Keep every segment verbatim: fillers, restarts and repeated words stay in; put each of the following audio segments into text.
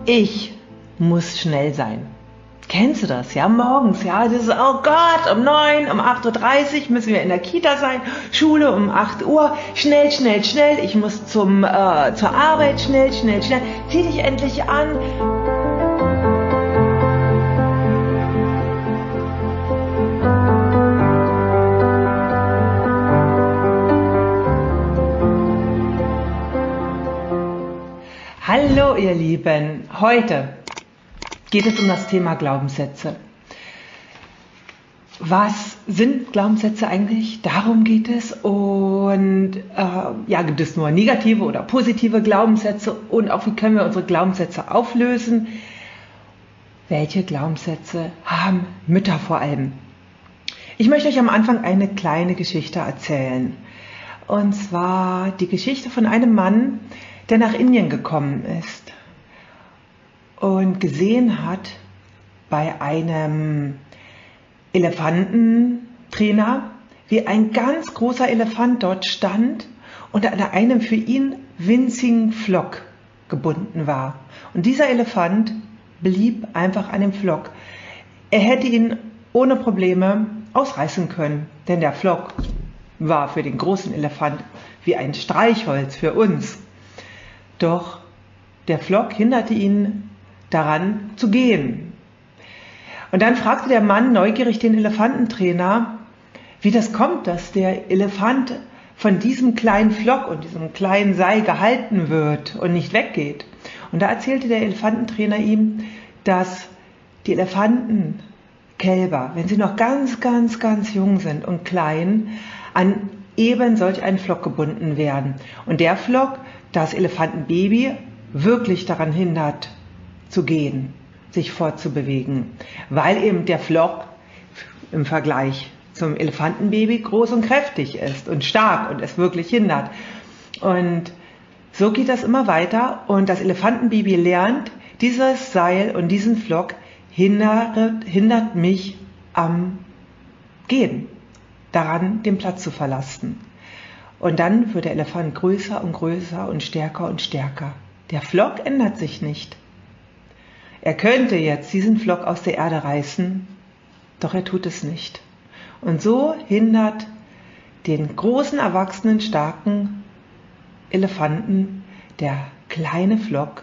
Ich muss schnell sein. Kennst du das? Ja, morgens, ja, das ist, oh Gott, um neun, um acht Uhr dreißig müssen wir in der Kita sein, Schule um acht Uhr, schnell, schnell, schnell, ich muss zum, äh, zur Arbeit, schnell, schnell, schnell, zieh dich endlich an. Hallo ihr Lieben, heute geht es um das Thema Glaubenssätze. Was sind Glaubenssätze eigentlich? Darum geht es. Und äh, ja, gibt es nur negative oder positive Glaubenssätze? Und auch wie können wir unsere Glaubenssätze auflösen? Welche Glaubenssätze haben Mütter vor allem? Ich möchte euch am Anfang eine kleine Geschichte erzählen. Und zwar die Geschichte von einem Mann, der nach Indien gekommen ist und gesehen hat bei einem Elefantentrainer, wie ein ganz großer Elefant dort stand und an einem für ihn winzigen Pflock gebunden war. Und dieser Elefant blieb einfach an dem Pflock. Er hätte ihn ohne Probleme ausreißen können, denn der Pflock war für den großen Elefant wie ein Streichholz für uns. Doch der Pflock hinderte ihn daran zu gehen. Und dann fragte der Mann neugierig den Elefantentrainer, wie das kommt, dass der Elefant von diesem kleinen Pflock und diesem kleinen Seil gehalten wird und nicht weggeht. Und da erzählte der Elefantentrainer ihm, dass die Elefantenkälber, wenn sie noch ganz, ganz, ganz jung sind und klein, an eben solch einen Pflock gebunden werden. Und der Pflock das Elefantenbaby wirklich daran hindert, zu gehen, sich fortzubewegen, weil eben der Pflock im Vergleich zum Elefantenbaby groß und kräftig ist und stark und es wirklich hindert. Und so geht das immer weiter und das Elefantenbaby lernt, dieses Seil und diesen Pflock hindert, hindert mich am Gehen, daran den Platz zu verlassen. Und dann wird der Elefant größer und größer und stärker und stärker. Der Pflock ändert sich nicht. Er könnte jetzt diesen Pflock aus der Erde reißen, doch er tut es nicht. Und so hindert den großen, erwachsenen, starken Elefanten der kleine Pflock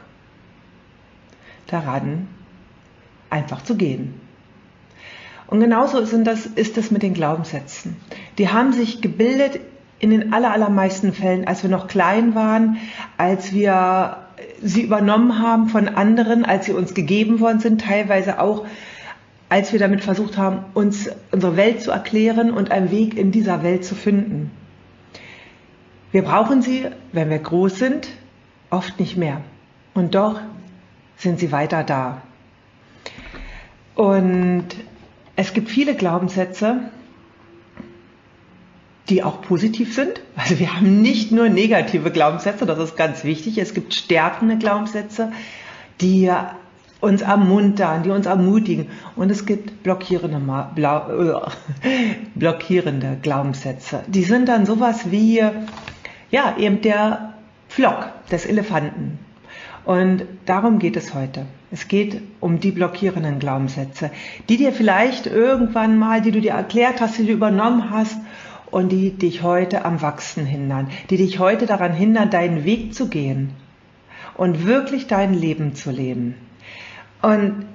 daran, einfach zu gehen. Und genauso sind das, ist es mit den Glaubenssätzen. Die haben sich gebildet in den aller, allermeisten Fällen, als wir noch klein waren, als wir sie übernommen haben von anderen, als sie uns gegeben worden sind, teilweise auch, als wir damit versucht haben, uns unsere Welt zu erklären und einen Weg in dieser Welt zu finden. Wir brauchen sie, wenn wir groß sind, oft nicht mehr. Und doch sind sie weiter da. Und es gibt viele Glaubenssätze, die auch positiv sind. Also wir haben nicht nur negative Glaubenssätze, das ist ganz wichtig. Es gibt stärkende Glaubenssätze, die uns ermuntern, die uns ermutigen. Und es gibt blockierende, blockierende Glaubenssätze. Die sind dann sowas wie, ja, eben der Pflock des Elefanten. Und darum geht es heute. Es geht um die blockierenden Glaubenssätze, die dir vielleicht irgendwann mal, die du dir erklärt hast, die du übernommen hast, und die dich heute am Wachsen hindern, die dich heute daran hindern, deinen Weg zu gehen und wirklich dein Leben zu leben. Und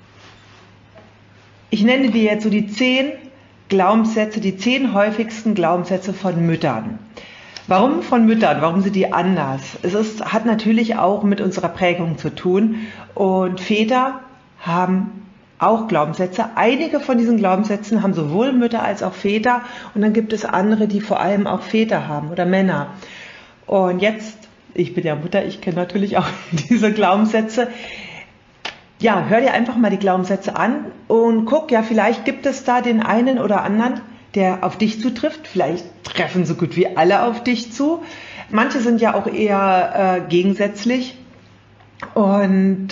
ich nenne dir jetzt so die zehn Glaubenssätze, die zehn häufigsten Glaubenssätze von Müttern. Warum von Müttern? Warum sind die anders? Es ist, hat natürlich auch mit unserer Prägung zu tun und Väter haben auch Glaubenssätze. Einige von diesen Glaubenssätzen haben sowohl Mütter als auch Väter und dann gibt es andere, die vor allem auch Väter haben oder Männer. Und jetzt, ich bin ja Mutter, ich kenne natürlich auch diese Glaubenssätze. Ja, hör dir einfach mal die Glaubenssätze an und guck, ja, vielleicht gibt es da den einen oder anderen, der auf dich zutrifft. Vielleicht treffen so gut wie alle auf dich zu. Manche sind ja auch eher äh, gegensätzlich. Und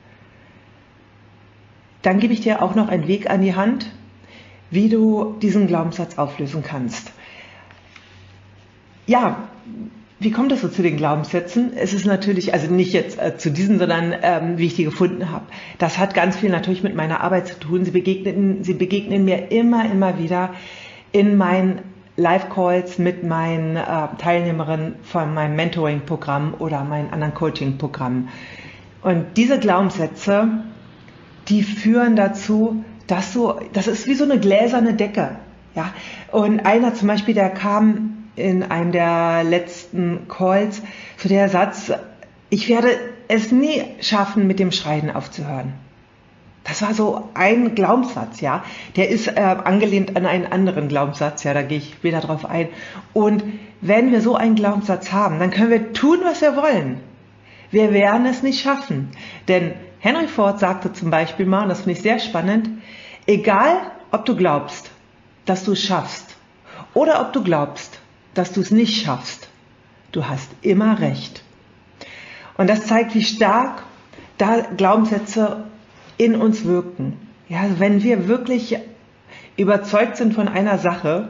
dann gebe ich dir auch noch einen Weg an die Hand, wie du diesen Glaubenssatz auflösen kannst. Ja, wie kommt es so zu den Glaubenssätzen? Es ist natürlich, also nicht jetzt äh, zu diesen, sondern ähm, wie ich die gefunden habe. Das hat ganz viel natürlich mit meiner Arbeit zu tun. Sie begegnen, sie begegnen mir immer, immer wieder in meinen Live-Calls mit meinen äh, Teilnehmerinnen von meinem Mentoring-Programm oder meinen anderen Coaching-Programmen. Und diese Glaubenssätze, die führen dazu, dass du, das ist wie so eine gläserne Decke. Ja? Und einer zum Beispiel, der kam in einem der letzten Calls zu der Satz, ich werde es nie schaffen, mit dem Schreien aufzuhören. Das war so ein Glaubenssatz, ja. Der ist äh, angelehnt an einen anderen Glaubenssatz, ja, da gehe ich später drauf ein. Und wenn wir so einen Glaubenssatz haben, dann können wir tun, was wir wollen. Wir werden es nicht schaffen. Denn Henry Ford sagte zum Beispiel mal, und das finde ich sehr spannend, egal ob du glaubst, dass du es schaffst, oder ob du glaubst, dass du es nicht schaffst, du hast immer recht. Und das zeigt, wie stark da Glaubenssätze in uns wirken. Ja, also wenn wir wirklich überzeugt sind von einer Sache,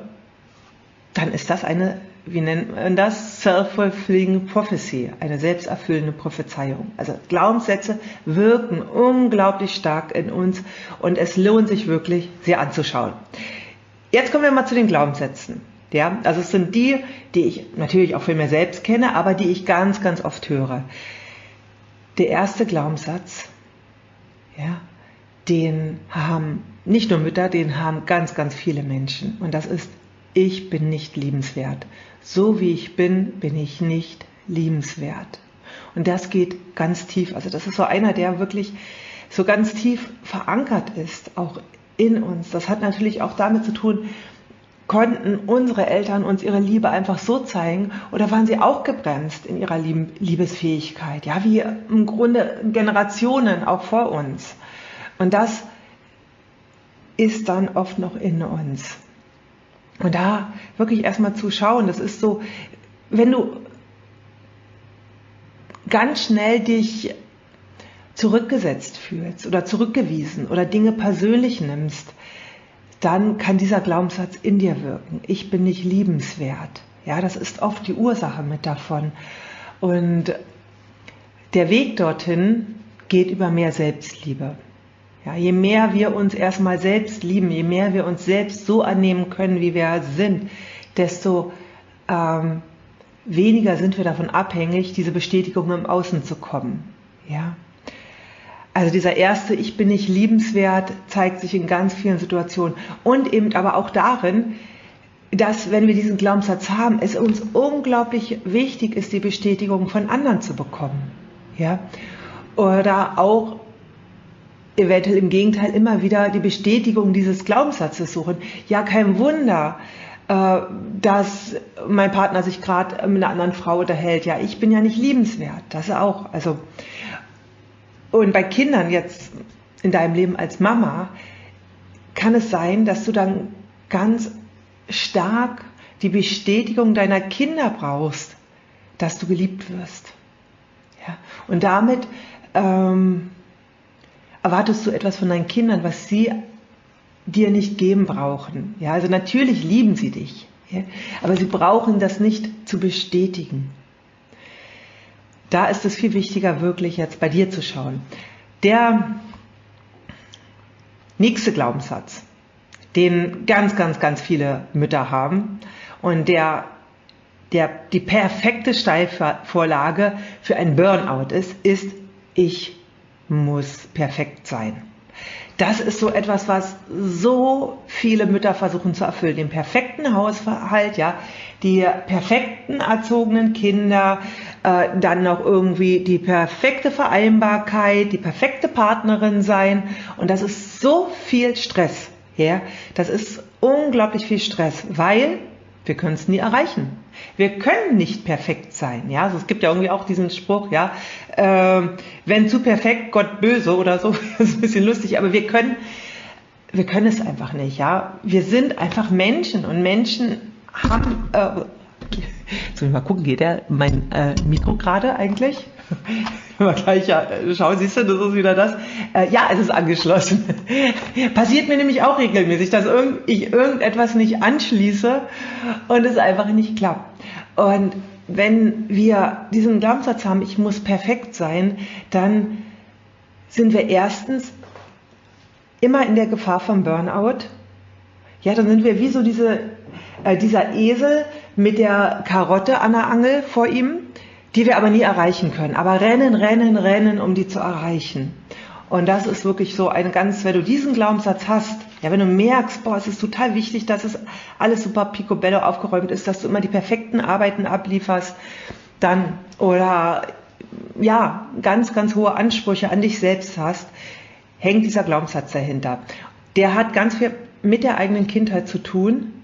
dann ist das eine, wie nennt man das, self-fulfilling prophecy, eine selbsterfüllende Prophezeiung. Also Glaubenssätze wirken unglaublich stark in uns und es lohnt sich wirklich, sie anzuschauen. Jetzt kommen wir mal zu den Glaubenssätzen. Ja, also es sind die, die ich natürlich auch für mich selbst kenne, aber die ich ganz, ganz oft höre. Der erste Glaubenssatz, ja, den haben nicht nur Mütter, den haben ganz, ganz viele Menschen. Und das ist, ich bin nicht liebenswert. So wie ich bin, bin ich nicht liebenswert. Und das geht ganz tief. Also das ist so einer, der wirklich so ganz tief verankert ist, auch in uns. Das hat natürlich auch damit zu tun, konnten unsere Eltern uns ihre Liebe einfach so zeigen oder waren sie auch gebremst in ihrer Liebesfähigkeit? Ja, wie im Grunde Generationen auch vor uns. Und das ist dann oft noch in uns. Und da wirklich erstmal zu schauen, das ist so, wenn du ganz schnell dich zurückgesetzt fühlst oder zurückgewiesen oder Dinge persönlich nimmst, dann kann dieser Glaubenssatz in dir wirken. Ich bin nicht liebenswert. Ja, das ist oft die Ursache mit davon. Und der Weg dorthin geht über mehr Selbstliebe. Ja, je mehr wir uns erstmal selbst lieben, je mehr wir uns selbst so annehmen können, wie wir sind, desto ähm, weniger sind wir davon abhängig, diese Bestätigung im Außen zu kommen. Ja. Also dieser erste, ich bin nicht liebenswert, zeigt sich in ganz vielen Situationen und eben aber auch darin, dass, wenn wir diesen Glaubenssatz haben, es uns unglaublich wichtig ist, die Bestätigung von anderen zu bekommen. Ja? Oder auch eventuell im Gegenteil immer wieder die Bestätigung dieses Glaubenssatzes suchen. Ja, kein Wunder, äh, dass mein Partner sich gerade mit einer anderen Frau unterhält. Ja, ich bin ja nicht liebenswert. Das auch. Also Und bei Kindern jetzt in deinem Leben als Mama kann es sein, dass du dann ganz stark die Bestätigung deiner Kinder brauchst, dass du geliebt wirst. Ja? Und damit ähm, erwartest du etwas von deinen Kindern, was sie dir nicht geben brauchen. Ja? Also natürlich lieben sie dich, ja? Aber sie brauchen das nicht zu bestätigen. Da ist es viel wichtiger, wirklich jetzt bei dir zu schauen. Der nächste Glaubenssatz, den ganz, ganz, ganz viele Mütter haben und der, der die perfekte Steilvorlage für ein Burnout ist, ist, ich muss perfekt sein. Das ist so etwas, was so viele Mütter versuchen zu erfüllen. Den perfekten Haushalt, ja, die perfekten erzogenen Kinder, äh, dann noch irgendwie die perfekte Vereinbarkeit, die perfekte Partnerin sein. Und das ist so viel Stress. Ja? Das ist unglaublich viel Stress, weil wir können es nie erreichen. Wir können nicht perfekt sein. Ja? Also es gibt ja irgendwie auch diesen Spruch, ja, äh, wenn zu perfekt, Gott böse oder so. Das ist ein bisschen lustig, aber wir können, wir können es einfach nicht. Ja? Wir sind einfach Menschen und Menschen haben, äh, jetzt muss ich mal gucken, geht der mein äh, Mikro gerade eigentlich? Mal gleich ja, schau, siehst du, das ist wieder das. Äh, ja, es ist angeschlossen. Passiert mir nämlich auch regelmäßig, dass irgend, ich irgendetwas nicht anschließe und es einfach nicht klappt. Und wenn wir diesen Glaubenssatz haben, ich muss perfekt sein, dann sind wir erstens immer in der Gefahr vom Burnout. Ja, dann sind wir wie so diese, äh, dieser Esel mit der Karotte an der Angel vor ihm, die wir aber nie erreichen können. Aber rennen, rennen, rennen, um die zu erreichen. Und das ist wirklich so ein ganz, wenn du diesen Glaubenssatz hast, ja, wenn du merkst, boah, es ist total wichtig, dass es alles super picobello aufgeräumt ist, dass du immer die perfekten Arbeiten ablieferst, dann, oder, ja, ganz, ganz hohe Ansprüche an dich selbst hast, hängt dieser Glaubenssatz dahinter. Der hat ganz viel mit der eigenen Kindheit zu tun,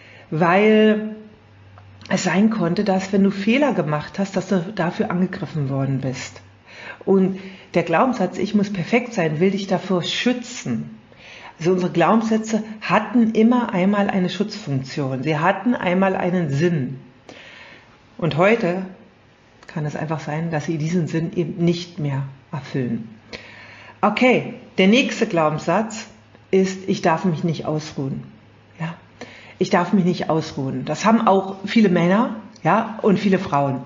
weil es sein konnte, dass wenn du Fehler gemacht hast, dass du dafür angegriffen worden bist. Und der Glaubenssatz, ich muss perfekt sein, will dich davor schützen. Also unsere Glaubenssätze hatten immer einmal eine Schutzfunktion. Sie hatten einmal einen Sinn. Und heute kann es einfach sein, dass sie diesen Sinn eben nicht mehr erfüllen. Okay, der nächste Glaubenssatz ist, ich darf mich nicht ausruhen. Ja, ich darf mich nicht ausruhen. Das haben auch viele Männer, ja, und viele Frauen.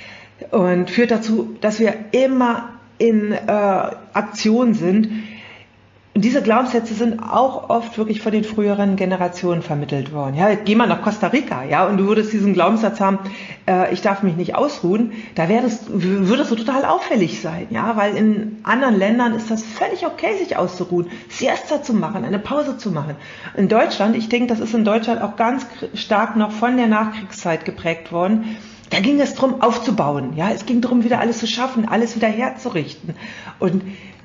Und führt dazu, dass wir immer in äh, Aktion sind. Und diese Glaubenssätze sind auch oft wirklich von den früheren Generationen vermittelt worden. Ja, geh mal nach Costa Rica, ja, und du würdest diesen Glaubenssatz haben, äh, ich darf mich nicht ausruhen, da wärst, würdest du total auffällig sein, ja, weil in anderen Ländern ist das völlig okay, sich auszuruhen, Siesta zu machen, eine Pause zu machen. In Deutschland, ich denke, das ist in Deutschland auch ganz stark noch von der Nachkriegszeit geprägt worden. Da ging es darum, aufzubauen, ja, es ging darum, wieder alles zu schaffen, alles wieder herzurichten. Und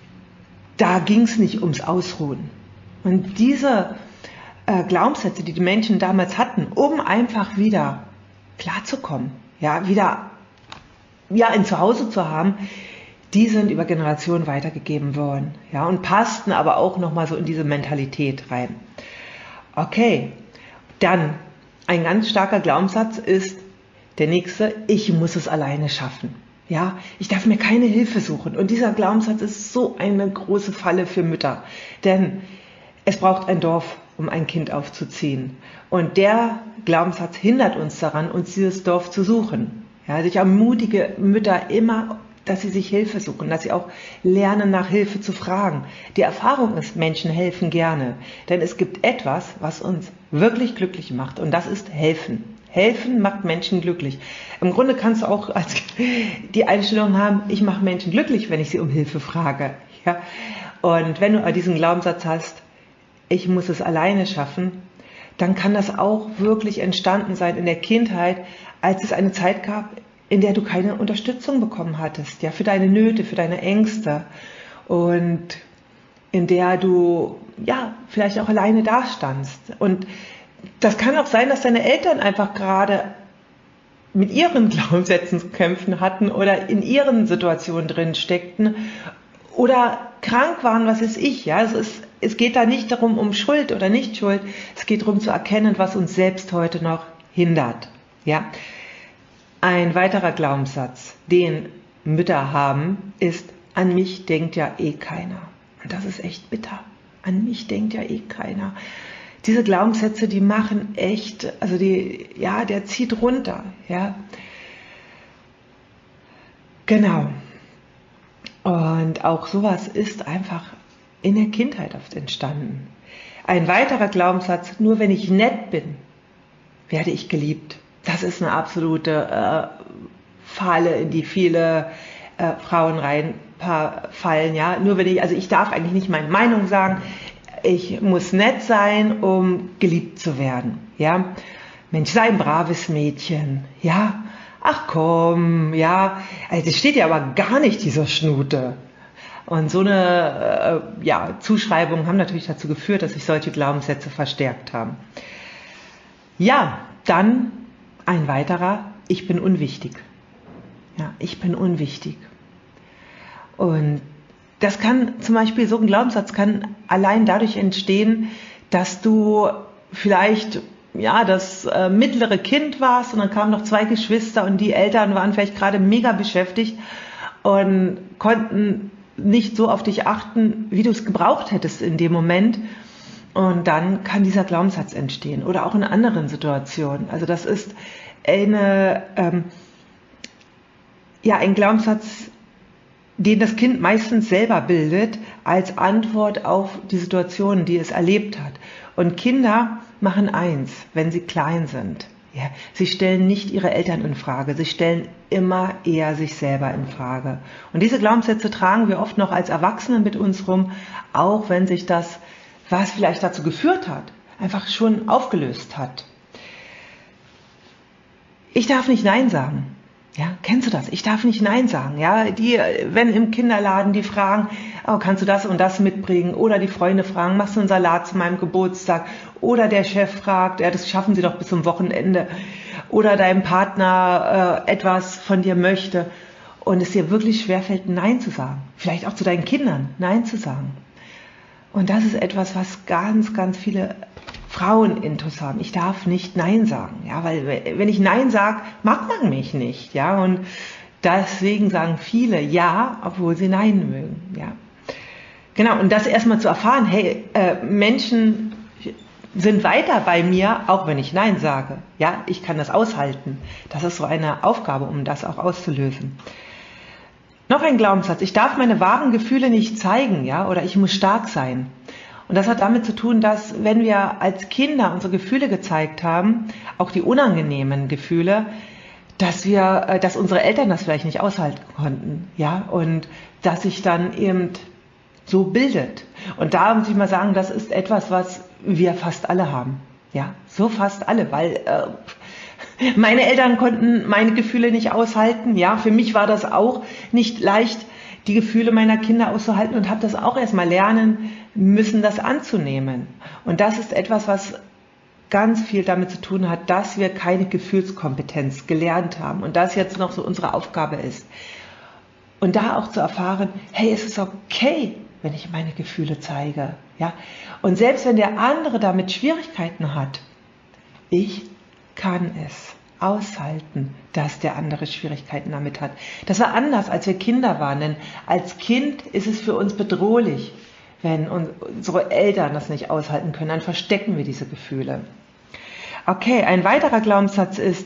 da ging es nicht ums Ausruhen. Und diese äh, Glaubenssätze, die die Menschen damals hatten, um einfach wieder klarzukommen, ja, wieder ja, ein Zuhause zu haben, die sind über Generationen weitergegeben worden, ja, und passten aber auch nochmal so in diese Mentalität rein. Okay, dann ein ganz starker Glaubenssatz ist der nächste, ich muss es alleine schaffen. Ja, ich darf mir keine Hilfe suchen. Und dieser Glaubenssatz ist so eine große Falle für Mütter. Denn es braucht ein Dorf, um ein Kind aufzuziehen. Und der Glaubenssatz hindert uns daran, uns dieses Dorf zu suchen. Ja, also ich ermutige Mütter immer, dass sie sich Hilfe suchen, dass sie auch lernen, nach Hilfe zu fragen. Die Erfahrung ist, Menschen helfen gerne. Denn es gibt etwas, was uns wirklich glücklich macht. Und das ist helfen. Helfen macht Menschen glücklich. Im Grunde kannst du auch als die Einstellung haben, ich mache Menschen glücklich, wenn ich sie um Hilfe frage. Ja? Und wenn du diesen Glaubenssatz hast, ich muss es alleine schaffen, dann kann das auch wirklich entstanden sein in der Kindheit, als es eine Zeit gab, in der du keine Unterstützung bekommen hattest, ja, für deine Nöte, für deine Ängste und in der du ja vielleicht auch alleine dastandst. Und das kann auch sein, dass deine Eltern einfach gerade mit ihren Glaubenssätzen zu kämpfen hatten oder in ihren Situationen drin steckten oder krank waren, was weiß ich. Ja, es, ist, es geht da nicht darum, um Schuld oder nicht Schuld. Es geht darum zu erkennen, was uns selbst heute noch hindert. Ja, ein weiterer Glaubenssatz, den Mütter haben, ist, an mich denkt ja eh keiner. Und das ist echt bitter. An mich denkt ja eh keiner. Diese Glaubenssätze, die machen echt, also die, ja, der zieht runter, ja. Genau. Und auch sowas ist einfach in der Kindheit oft entstanden. Ein weiterer Glaubenssatz, nur wenn ich nett bin, werde ich geliebt. Das ist eine absolute äh, Falle, in die viele äh, Frauen reinfallen, ja. Nur wenn ich, also ich darf eigentlich nicht meine Meinung sagen, ich muss nett sein, um geliebt zu werden, ja. Mensch, sei ein braves Mädchen, ja. Ach komm, ja. Also das steht ja aber gar nicht, dieser Schnute. Und so eine äh, ja, Zuschreibungen haben natürlich dazu geführt, dass sich solche Glaubenssätze verstärkt haben. Ja, dann ein weiterer, ich bin unwichtig. Ja, ich bin unwichtig. Und das kann zum Beispiel, so ein Glaubenssatz kann allein dadurch entstehen, dass du vielleicht ja das äh, mittlere Kind warst und dann kamen noch zwei Geschwister und die Eltern waren vielleicht gerade mega beschäftigt und konnten nicht so auf dich achten, wie du es gebraucht hättest in dem Moment. Und dann kann dieser Glaubenssatz entstehen oder auch in anderen Situationen. Also das ist eine, ähm, ja ein Glaubenssatz, den das Kind meistens selber bildet, als Antwort auf die Situation, die es erlebt hat. Und Kinder machen eins, wenn sie klein sind. Ja, sie stellen nicht ihre Eltern in Frage, sie stellen immer eher sich selber in Frage. Und diese Glaubenssätze tragen wir oft noch als Erwachsene mit uns rum, auch wenn sich das, was vielleicht dazu geführt hat, einfach schon aufgelöst hat. Ich darf nicht Nein sagen. Ja, kennst du das? Ich darf nicht Nein sagen. Ja, die, wenn im Kinderladen die fragen, oh, kannst du das und das mitbringen? Oder die Freunde fragen, machst du einen Salat zu meinem Geburtstag? Oder der Chef fragt, ja, das schaffen sie doch bis zum Wochenende. Oder dein Partner äh, etwas von dir möchte und es dir wirklich schwerfällt, Nein zu sagen. Vielleicht auch zu deinen Kindern Nein zu sagen. Und das ist etwas, was ganz, ganz viele Frauen intus haben. Ich darf nicht Nein sagen, ja, weil wenn ich Nein sage, mag man mich nicht, ja, und deswegen sagen viele Ja, obwohl sie Nein mögen, ja. Genau, und das erstmal zu erfahren, hey, äh, Menschen sind weiter bei mir, auch wenn ich Nein sage, ja, ich kann das aushalten. Das ist so eine Aufgabe, um das auch auszulösen. Noch ein Glaubenssatz, ich darf meine wahren Gefühle nicht zeigen, ja, oder ich muss stark sein. Und das hat damit zu tun, dass wenn wir als Kinder unsere Gefühle gezeigt haben, auch die unangenehmen Gefühle, dass wir, dass unsere Eltern das vielleicht nicht aushalten konnten, ja, und dass sich dann eben so bildet. Und da muss ich mal sagen, das ist etwas, was wir fast alle haben, ja, so fast alle, weil äh, meine Eltern konnten meine Gefühle nicht aushalten, ja, für mich war das auch nicht leicht, die Gefühle meiner Kinder auszuhalten und habe das auch erstmal lernen müssen, das anzunehmen. Und das ist etwas, was ganz viel damit zu tun hat, dass wir keine Gefühlskompetenz gelernt haben und das jetzt noch so unsere Aufgabe ist. Und da auch zu erfahren, hey, es ist okay, wenn ich meine Gefühle zeige. Ja? Und selbst wenn der andere damit Schwierigkeiten hat, ich kann es aushalten, dass der andere Schwierigkeiten damit hat. Das war anders, als wir Kinder waren, denn als Kind ist es für uns bedrohlich, wenn unsere Eltern das nicht aushalten können, dann verstecken wir diese Gefühle. Okay, ein weiterer Glaubenssatz ist,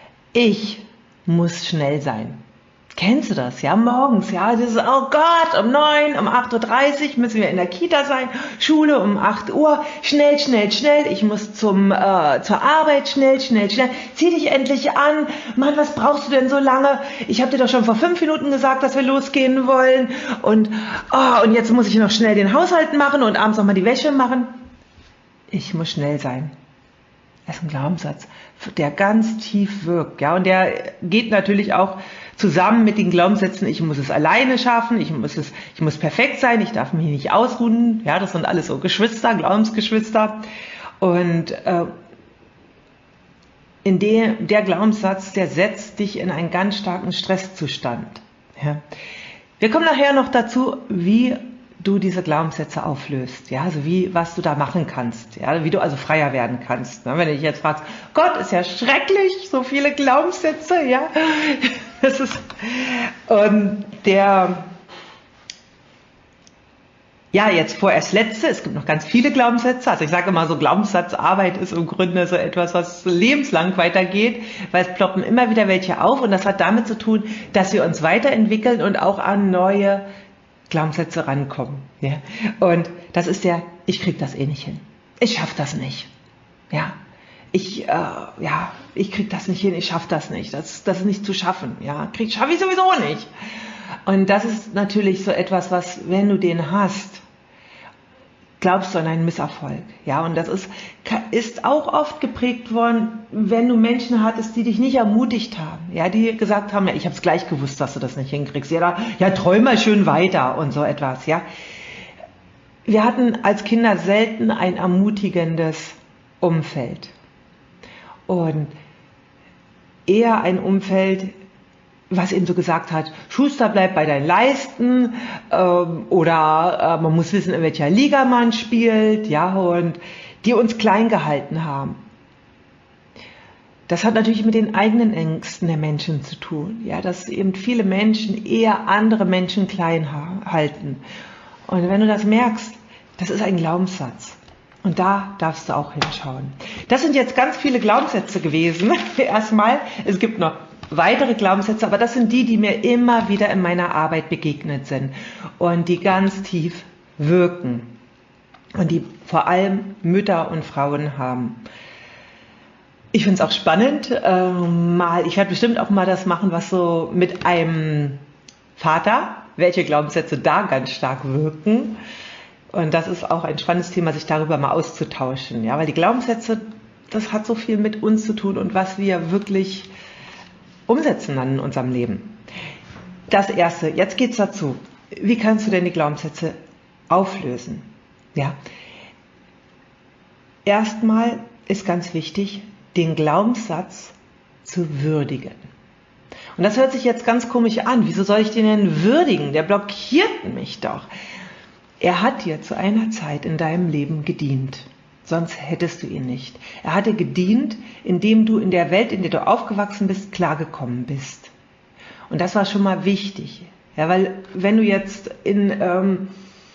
ich muss schnell sein. Kennst du das? Ja, morgens, ja, das ist, oh Gott, um neun, um acht Uhr dreißig müssen wir in der Kita sein, Schule um acht Uhr, schnell, schnell, schnell, ich muss zum, äh, zur Arbeit, schnell, schnell, schnell, zieh dich endlich an, Mann, was brauchst du denn so lange? Ich habe dir doch schon vor fünf Minuten gesagt, dass wir losgehen wollen und, oh, und jetzt muss ich noch schnell den Haushalt machen und abends noch mal die Wäsche machen. Ich muss schnell sein. Das ist ein Glaubenssatz, der ganz tief wirkt, ja, und der geht natürlich auch zusammen mit den Glaubenssätzen, ich muss es alleine schaffen, ich muss es, ich muss perfekt sein, ich darf mich nicht ausruhen, ja, das sind alles so Geschwister, Glaubensgeschwister, und äh, in dem, der Glaubenssatz, der setzt dich in einen ganz starken Stresszustand, ja. Wir kommen nachher noch dazu, wie du diese Glaubenssätze auflöst, ja, also wie, was du da machen kannst, ja, wie du also freier werden kannst. Ne? Wenn du dich jetzt fragst, Gott, ist ja schrecklich, so viele Glaubenssätze, ja, das ist, und der, ja, jetzt vorerst letzte, es gibt noch ganz viele Glaubenssätze, also ich sage immer so, Glaubenssatzarbeit ist im Grunde so etwas, was lebenslang weitergeht, weil es ploppen immer wieder welche auf und das hat damit zu tun, dass wir uns weiterentwickeln und auch an neue Glaubenssätze rankommen. Ja? Und das ist der, ich krieg das eh nicht hin. Ich schaff das nicht. Ja, ich, äh, ja, ich krieg das nicht hin, ich schaff das nicht. Das, das ist nicht zu schaffen. Ja, krieg, schaff ich sowieso nicht. Und das ist natürlich so etwas, was, wenn du den hast, glaubst du an einen Misserfolg. Ja, und das ist, ist auch oft geprägt worden, wenn du Menschen hattest, die dich nicht ermutigt haben. Ja, die gesagt haben, ja, ich habe es gleich gewusst, dass du das nicht hinkriegst. Ja, da, ja, träum mal schön weiter und so etwas. Ja, wir hatten als Kinder selten ein ermutigendes Umfeld. Und eher ein Umfeld, was eben so gesagt hat, Schuster, bleib bei deinen Leisten, ähm, oder äh, man muss wissen, in welcher Liga man spielt, ja, und die uns klein gehalten haben. Das hat natürlich mit den eigenen Ängsten der Menschen zu tun, ja, dass eben viele Menschen eher andere Menschen klein halten. Und wenn du das merkst, das ist ein Glaubenssatz. Und da darfst du auch hinschauen. Das sind jetzt ganz viele Glaubenssätze gewesen. Erstmal, es gibt noch weitere Glaubenssätze, aber das sind die, die mir immer wieder in meiner Arbeit begegnet sind und die ganz tief wirken und die vor allem Mütter und Frauen haben. Ich finde es auch spannend, äh, mal, ich werde bestimmt auch mal das machen, was so mit einem Vater, welche Glaubenssätze da ganz stark wirken. Und das ist auch ein spannendes Thema, sich darüber mal auszutauschen. Ja, weil die Glaubenssätze, das hat so viel mit uns zu tun und was wir wirklich umsetzen dann in unserem Leben. Das Erste, jetzt geht es dazu. Wie kannst du denn die Glaubenssätze auflösen? Ja. Erstmal ist ganz wichtig, den Glaubenssatz zu würdigen. Und das hört sich jetzt ganz komisch an. Wieso soll ich den denn würdigen? Der blockiert mich doch. Er hat dir zu einer Zeit in deinem Leben gedient. Sonst hättest du ihn nicht. Er hat dir gedient, indem du in der Welt, in der du aufgewachsen bist, klargekommen bist. Und das war schon mal wichtig. Ja, weil wenn du jetzt in, ähm,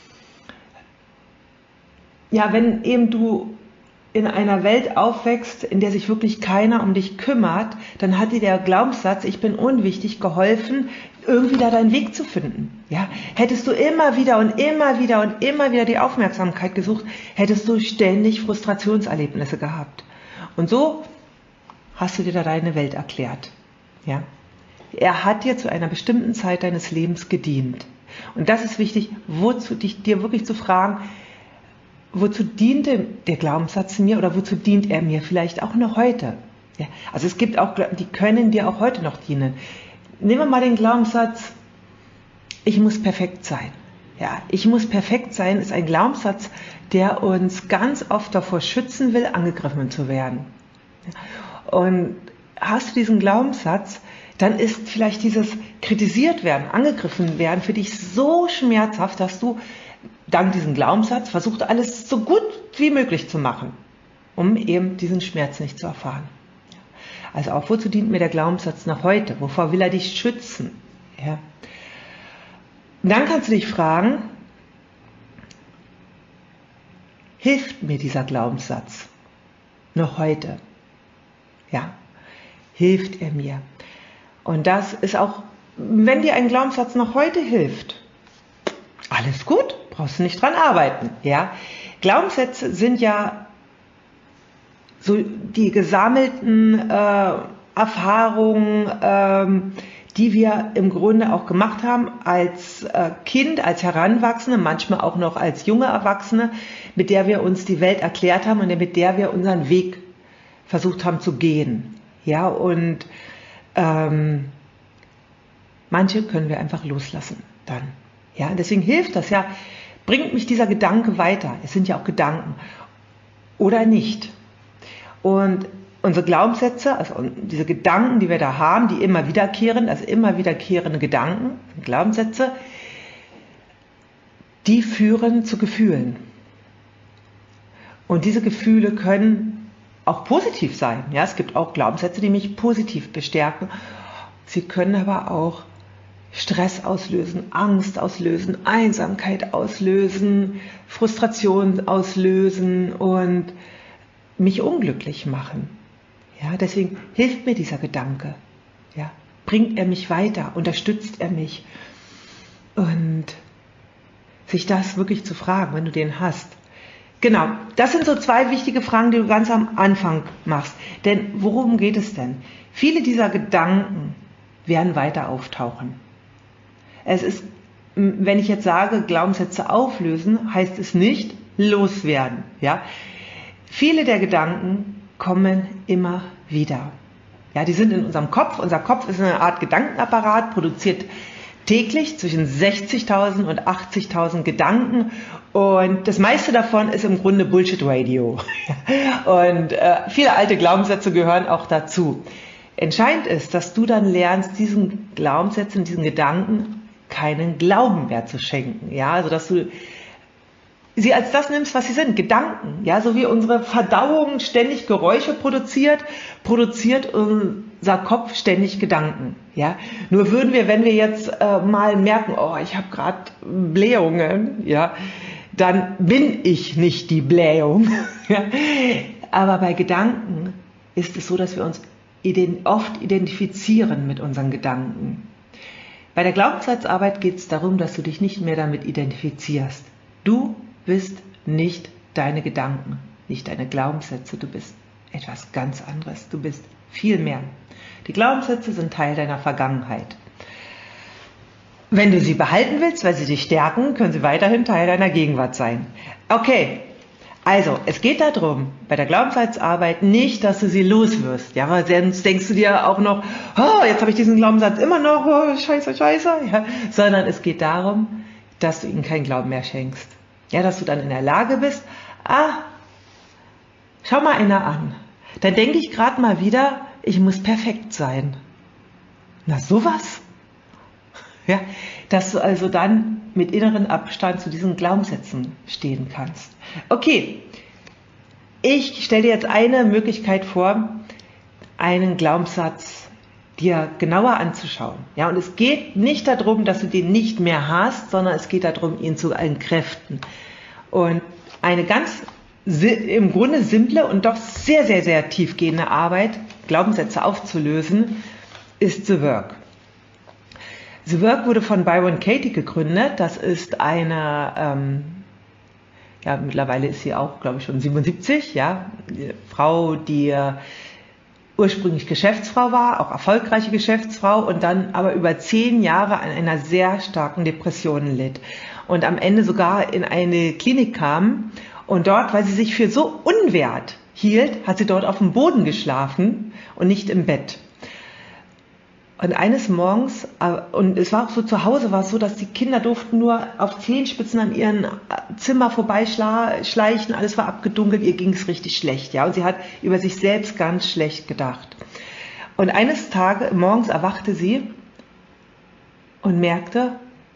ja, wenn eben du in einer Welt aufwächst, in der sich wirklich keiner um dich kümmert, dann hat dir der Glaubenssatz, ich bin unwichtig, geholfen, irgendwie da deinen Weg zu finden. Ja? Hättest du immer wieder und immer wieder und immer wieder die Aufmerksamkeit gesucht, hättest du ständig Frustrationserlebnisse gehabt. Und so hast du dir da deine Welt erklärt. Ja? Er hat dir zu einer bestimmten Zeit deines Lebens gedient. Und das ist wichtig, wozu dich, dir wirklich zu fragen, wozu diente der Glaubenssatz mir oder wozu dient er mir vielleicht auch noch heute? Ja, also es gibt auch, die können dir auch heute noch dienen. Nehmen wir mal den Glaubenssatz, ich muss perfekt sein. Ja, ich muss perfekt sein ist ein Glaubenssatz, der uns ganz oft davor schützen will, angegriffen zu werden. Und hast du diesen Glaubenssatz, dann ist vielleicht dieses kritisiert werden, angegriffen werden für dich so schmerzhaft, dass du dank diesem Glaubenssatz versucht, alles so gut wie möglich zu machen, um eben diesen Schmerz nicht zu erfahren. Also auch, wozu dient mir der Glaubenssatz nach heute? Wovor will er dich schützen? Ja. Und dann kannst du dich fragen, hilft mir dieser Glaubenssatz noch heute? Ja, hilft er mir? Und das ist auch, wenn dir ein Glaubenssatz noch heute hilft, alles gut, brauchst du nicht dran arbeiten. Ja? Glaubenssätze sind ja so die gesammelten äh, Erfahrungen, ähm, die wir im Grunde auch gemacht haben als äh, Kind, als Heranwachsende, manchmal auch noch als junge Erwachsene, mit der wir uns die Welt erklärt haben und mit der wir unseren Weg versucht haben zu gehen. Ja, und ähm, manche können wir einfach loslassen dann. Ja, deswegen hilft das ja, bringt mich dieser Gedanke weiter. Es sind ja auch Gedanken. Oder nicht. Und unsere Glaubenssätze, also diese Gedanken, die wir da haben, die immer wiederkehren, also immer wiederkehrende Gedanken, Glaubenssätze, die führen zu Gefühlen. Und diese Gefühle können auch positiv sein. Ja, es gibt auch Glaubenssätze, die mich positiv bestärken. Sie können aber auch Stress auslösen, Angst auslösen, Einsamkeit auslösen, Frustration auslösen und mich unglücklich machen. Ja, deswegen hilft mir dieser Gedanke. Ja, bringt er mich weiter, unterstützt er mich. Und sich das wirklich zu fragen, wenn du den hast. Genau, das sind so zwei wichtige Fragen, die du ganz am Anfang machst. Denn worum geht es denn? Viele dieser Gedanken werden weiter auftauchen. Es ist, wenn ich jetzt sage, Glaubenssätze auflösen, heißt es nicht loswerden. Ja? Viele der Gedanken kommen immer wieder. Ja, die sind in unserem Kopf. Unser Kopf ist eine Art Gedankenapparat, produziert täglich zwischen sechzigtausend und achtzigtausend Gedanken und das meiste davon ist im Grunde Bullshit Radio. Und äh, viele alte Glaubenssätze gehören auch dazu. Entscheidend ist, dass du dann lernst, diesen Glaubenssätzen, diesen Gedanken keinen Glauben mehr zu schenken. Ja, also dass du sie als das nimmst, was sie sind, Gedanken. Ja, so wie unsere Verdauung ständig Geräusche produziert, produziert unser Kopf ständig Gedanken. Ja, nur würden wir, wenn wir jetzt äh, mal merken, oh, ich habe gerade Blähungen, ja, dann bin ich nicht die Blähung. Ja. Aber bei Gedanken ist es so, dass wir uns oft identifizieren mit unseren Gedanken. Bei der Glaubenssatzarbeit geht es darum, dass du dich nicht mehr damit identifizierst. Du bist nicht deine Gedanken, nicht deine Glaubenssätze, du bist etwas ganz anderes, du bist viel mehr. Die Glaubenssätze sind Teil deiner Vergangenheit. Wenn du sie behalten willst, weil sie dich stärken, können sie weiterhin Teil deiner Gegenwart sein. Okay, also es geht darum, bei der Glaubenssatzarbeit nicht, dass du sie loswirst, ja, weil sonst denkst du dir auch noch, oh, jetzt habe ich diesen Glaubenssatz immer noch, oh, scheiße, scheiße, ja, sondern es geht darum, dass du ihnen keinen Glauben mehr schenkst. Ja, dass du dann in der Lage bist, ah, schau mal einer an. Dann denke ich gerade mal wieder, ich muss perfekt sein. Na sowas? Ja, dass du also dann mit inneren Abstand zu diesen Glaubenssätzen stehen kannst. Okay, ich stelle dir jetzt eine Möglichkeit vor, einen Glaubenssatz dir genauer anzuschauen. Ja, und es geht nicht darum, dass du den nicht mehr hast, sondern es geht darum, ihn zu entkräften. Und eine ganz im Grunde simple und doch sehr, sehr, sehr tiefgehende Arbeit, Glaubenssätze aufzulösen, ist The Work. The Work wurde von Byron Katie gegründet. Das ist eine, ähm, ja, mittlerweile ist sie auch, glaube ich, schon siebenundsiebzig, ja, die Frau, die äh, ursprünglich Geschäftsfrau war, auch erfolgreiche Geschäftsfrau und dann aber über zehn Jahre an einer sehr starken Depression litt und am Ende sogar in eine Klinik kam und dort, weil sie sich für so unwert hielt, hat sie dort auf dem Boden geschlafen und nicht im Bett. Und eines Morgens, und es war auch so zu Hause, war es so, dass die Kinder durften nur auf Zehenspitzen an ihrem Zimmer vorbeischleichen, alles war abgedunkelt, ihr ging es richtig schlecht, ja, und sie hat über sich selbst ganz schlecht gedacht. Und eines Tages, morgens erwachte sie und merkte,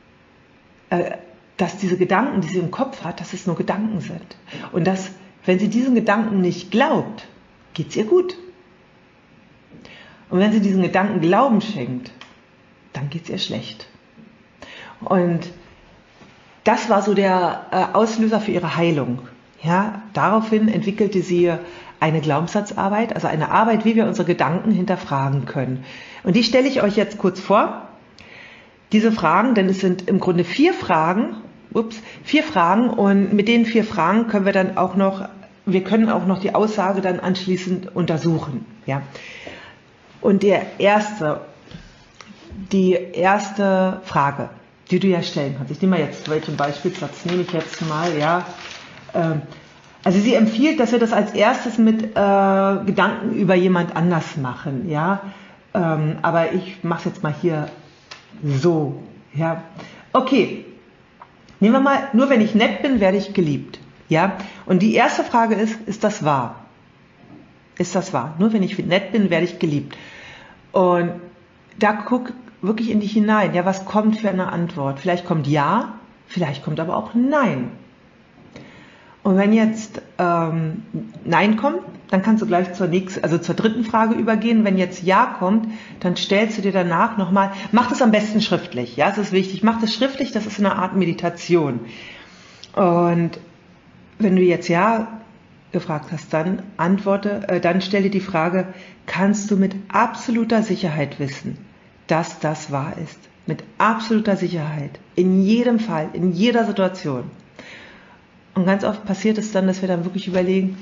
dass diese Gedanken, die sie im Kopf hat, dass es nur Gedanken sind. Und dass, wenn sie diesen Gedanken nicht glaubt, geht es ihr gut. Und wenn sie diesen Gedanken Glauben schenkt, dann geht es ihr schlecht. Und das war so der Auslöser für ihre Heilung. Ja, daraufhin entwickelte sie eine Glaubenssatzarbeit, also eine Arbeit, wie wir unsere Gedanken hinterfragen können. Und die stelle ich euch jetzt kurz vor. Diese Fragen, denn es sind im Grunde vier Fragen, ups, vier Fragen und mit den vier Fragen können wir dann auch noch, wir können auch noch die Aussage dann anschließend untersuchen. Ja. Und der erste, die erste Frage, die du ja stellen kannst, ich nehme mal jetzt, welchen Beispielsatz nehme ich jetzt mal, ja, also sie empfiehlt, dass wir das als erstes mit äh, Gedanken über jemand anders machen, ja, ähm, aber ich mache es jetzt mal hier so, ja, okay, nehmen wir mal, nur wenn ich nett bin, werde ich geliebt, ja, und die erste Frage ist, ist das wahr? Ist das wahr? Nur wenn ich nett bin, werde ich geliebt. Und da guck wirklich in dich hinein. Ja, was kommt für eine Antwort? Vielleicht kommt Ja, vielleicht kommt aber auch Nein. Und wenn jetzt ähm, Nein kommt, dann kannst du gleich zur nächsten, also zur dritten Frage übergehen. Wenn jetzt Ja kommt, dann stellst du dir danach nochmal, mach das am besten schriftlich. Ja, das ist wichtig. Mach das schriftlich, das ist eine Art Meditation. Und wenn du jetzt Ja gefragt hast, dann antworte, äh, dann stelle die Frage, kannst du mit absoluter Sicherheit wissen, dass das wahr ist? Mit absoluter Sicherheit. In jedem Fall, in jeder Situation. Und ganz oft passiert es dann, dass wir dann wirklich überlegen,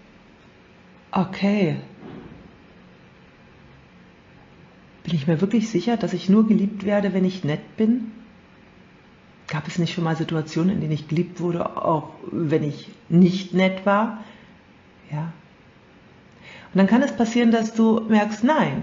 okay, bin ich mir wirklich sicher, dass ich nur geliebt werde, wenn ich nett bin? Gab es nicht schon mal Situationen, in denen ich geliebt wurde, auch wenn ich nicht nett war? Ja. Und dann kann es passieren, dass du merkst, nein.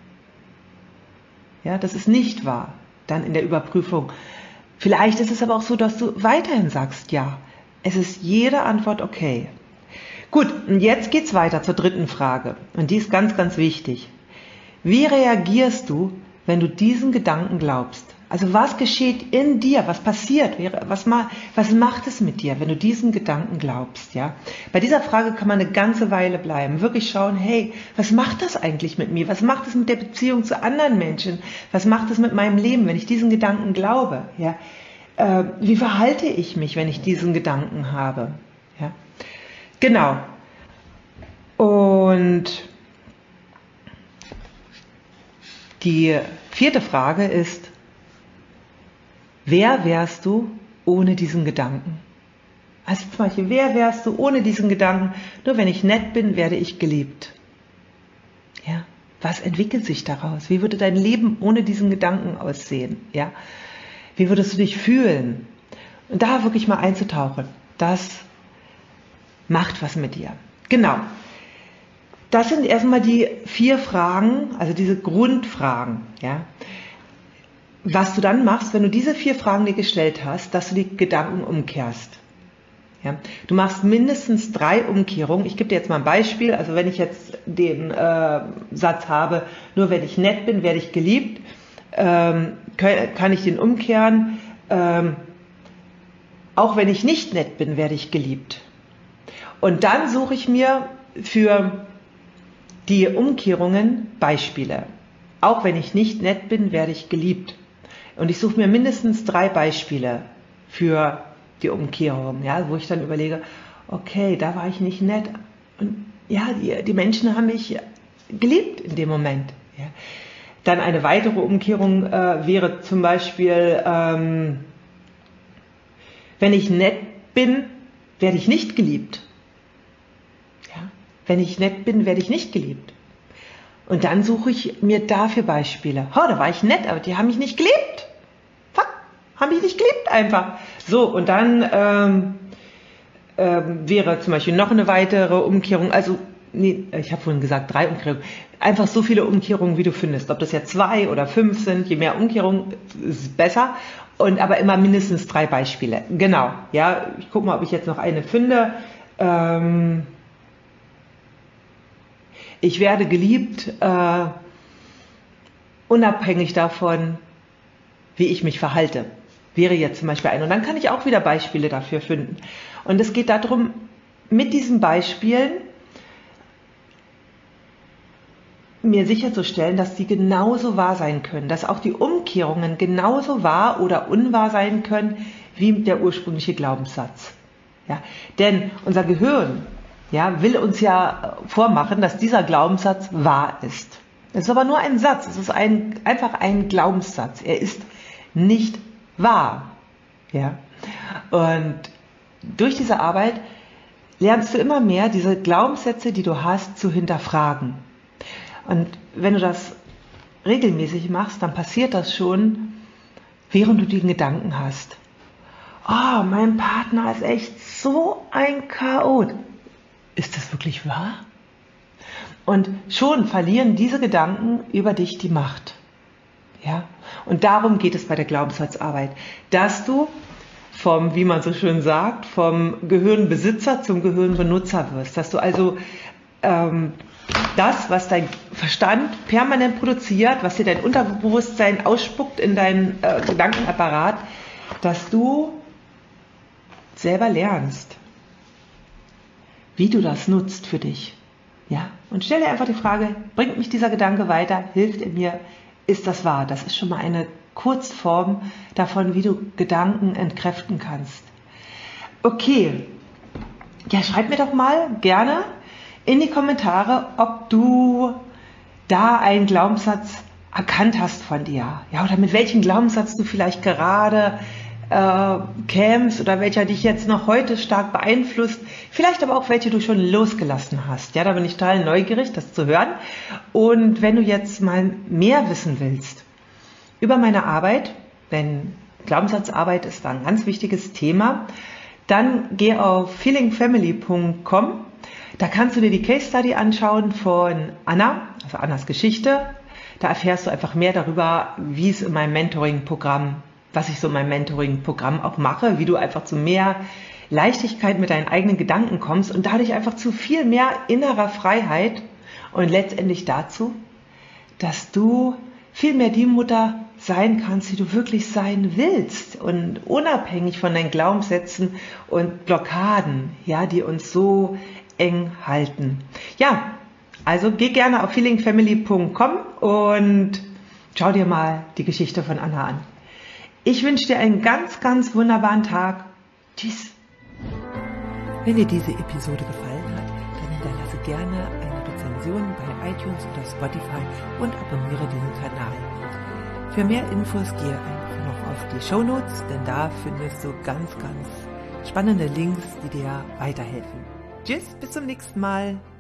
Ja, das ist nicht wahr. Dann in der Überprüfung. Vielleicht ist es aber auch so, dass du weiterhin sagst, ja. Es ist jede Antwort okay. Gut, und jetzt geht's weiter zur dritten Frage. Und die ist ganz, ganz wichtig. Wie reagierst du, wenn du diesen Gedanken glaubst? Also was geschieht in dir? Was passiert? Was, was macht es mit dir, wenn du diesen Gedanken glaubst? Ja? Bei dieser Frage kann man eine ganze Weile bleiben. Wirklich schauen, hey, was macht das eigentlich mit mir? Was macht es mit der Beziehung zu anderen Menschen? Was macht es mit meinem Leben, wenn ich diesen Gedanken glaube? Ja? Äh, wie verhalte ich mich, wenn ich diesen Gedanken habe? Ja? Genau. Und Die vierte Frage ist, wer wärst du ohne diesen Gedanken? Also zum Beispiel, wer wärst du ohne diesen Gedanken? Nur wenn ich nett bin, werde ich geliebt. Ja, was entwickelt sich daraus? Wie würde dein Leben ohne diesen Gedanken aussehen? Ja, wie würdest du dich fühlen? Und da wirklich mal einzutauchen, das macht was mit dir. Genau. Das sind erstmal die vier Fragen, also diese Grundfragen. Ja. Was du dann machst, wenn du diese vier Fragen dir gestellt hast, dass du die Gedanken umkehrst. Ja. Du machst mindestens drei Umkehrungen. Ich gebe dir jetzt mal ein Beispiel. Also wenn ich jetzt den äh, Satz habe, nur wenn ich nett bin, werde ich geliebt, ähm, kann, kann ich den umkehren. Ähm, auch wenn ich nicht nett bin, werde ich geliebt. Und dann suche ich mir für die Umkehrungen Beispiele. Auch wenn ich nicht nett bin, werde ich geliebt. Und ich suche mir mindestens drei Beispiele für die Umkehrung, ja, wo ich dann überlege, okay, da war ich nicht nett. Und ja, die, die Menschen haben mich geliebt in dem Moment. Ja. Dann eine weitere Umkehrung äh, wäre zum Beispiel, ähm, wenn ich nett bin, werde ich nicht geliebt. Ja. Wenn ich nett bin, werde ich nicht geliebt. Und dann suche ich mir dafür Beispiele. Oh, da war ich nett, aber die haben mich nicht geliebt. Fuck, haben mich nicht geliebt einfach. So, und dann ähm, ähm, wäre zum Beispiel noch eine weitere Umkehrung, also, nee, ich habe vorhin gesagt, drei Umkehrungen. Einfach so viele Umkehrungen, wie du findest. Ob das ja zwei oder fünf sind, je mehr Umkehrungen, ist besser. Und aber immer mindestens drei Beispiele. Genau, ja, ich gucke mal, ob ich jetzt noch eine finde. Ähm, ich werde geliebt, äh, unabhängig davon, wie ich mich verhalte. Wäre jetzt zum Beispiel eine. Und dann kann ich auch wieder Beispiele dafür finden. Und es geht darum, mit diesen Beispielen mir sicherzustellen, dass die genauso wahr sein können, dass auch die Umkehrungen genauso wahr oder unwahr sein können, wie der ursprüngliche Glaubenssatz. Ja? Denn unser Gehirn, ja, will uns ja vormachen, dass dieser Glaubenssatz wahr ist. Es ist aber nur ein Satz, es ist ein, einfach ein Glaubenssatz. Er ist nicht wahr. Ja? Und durch diese Arbeit lernst du immer mehr, diese Glaubenssätze, die du hast, zu hinterfragen. Und wenn du das regelmäßig machst, dann passiert das schon, während du den Gedanken hast. Oh, mein Partner ist echt so ein Chaot. Ist das wirklich wahr? Und schon verlieren diese Gedanken über dich die Macht. Ja? Und darum geht es bei der Glaubenssatzarbeit, dass du vom, wie man so schön sagt, vom Gehirnbesitzer zum Gehirnbenutzer wirst. Dass du also ähm, das, was dein Verstand permanent produziert, was dir dein Unterbewusstsein ausspuckt in deinen äh, Gedankenapparat, dass du selber lernst, wie du das nutzt für dich. Ja? Und stell dir einfach die Frage, bringt mich dieser Gedanke weiter, hilft er mir, ist das wahr? Das ist schon mal eine Kurzform davon, wie du Gedanken entkräften kannst. Okay, ja, schreib mir doch mal gerne in die Kommentare, ob du da einen Glaubenssatz erkannt hast von dir. Ja, oder mit welchem Glaubenssatz du vielleicht gerade äh, kämst oder welcher dich jetzt noch heute stark beeinflusst. Vielleicht aber auch welche du schon losgelassen hast. Ja, da bin ich total neugierig, das zu hören. Und wenn du jetzt mal mehr wissen willst über meine Arbeit, denn Glaubenssatzarbeit ist da ein ganz wichtiges Thema, dann geh auf feeling family punkt com. Da kannst du dir die Case Study anschauen von Anna, also Annas Geschichte. Da erfährst du einfach mehr darüber, wie es in meinem Mentoring-Programm, was ich so in meinem Mentoring-Programm auch mache, wie du einfach zu mehr Leichtigkeit mit deinen eigenen Gedanken kommst und dadurch einfach zu viel mehr innerer Freiheit und letztendlich dazu, dass du viel mehr die Mutter sein kannst, die du wirklich sein willst und unabhängig von deinen Glaubenssätzen und Blockaden, ja, die uns so eng halten. Ja, also geh gerne auf feeling family punkt com und schau dir mal die Geschichte von Anna an. Ich wünsche dir einen ganz, ganz wunderbaren Tag. Tschüss. Wenn dir diese Episode gefallen hat, dann hinterlasse gerne eine Rezension Rezension bei iTunes oder Spotify und abonniere diesen Kanal. Für mehr Infos gehe einfach noch auf die Shownotes, denn da findest du ganz, ganz spannende Links, die dir weiterhelfen. Tschüss, bis zum nächsten Mal.